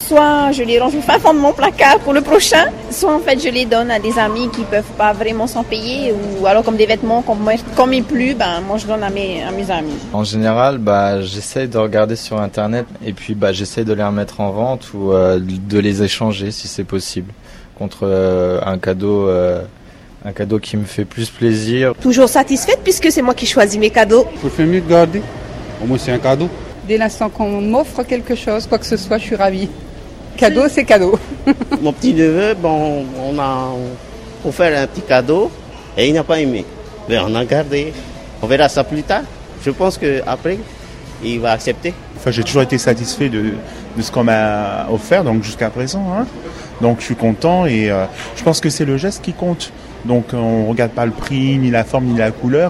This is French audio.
soit je les range au fin fond de mon placard pour le prochain, soit en fait je les donne à des amis qui peuvent pas vraiment s'en payer, ou alors comme des vêtements qu'on met plus, moi je donne à mes amis. En général, j'essaye de regarder sur internet et puis j'essaye de les remettre en vente ou de les échanger si c'est possible contre un cadeau qui me fait plus plaisir. Toujours satisfaite puisque c'est moi qui choisis mes cadeaux. Je préfère mieux garder, au moins c'est un cadeau. Dès l'instant qu'on m'offre quelque chose, quoi que ce soit, je suis ravie. Cadeau, c'est cadeau. Mon petit neveu, on a offert un petit cadeau et il n'a pas aimé. Mais on a gardé. On verra ça plus tard. Je pense qu'après, il va accepter. Enfin, j'ai toujours été satisfait de ce qu'on m'a offert, donc jusqu'à présent. Donc je suis content et je pense que c'est le geste qui compte. Donc on ne regarde pas le prix, ni la forme, ni la couleur.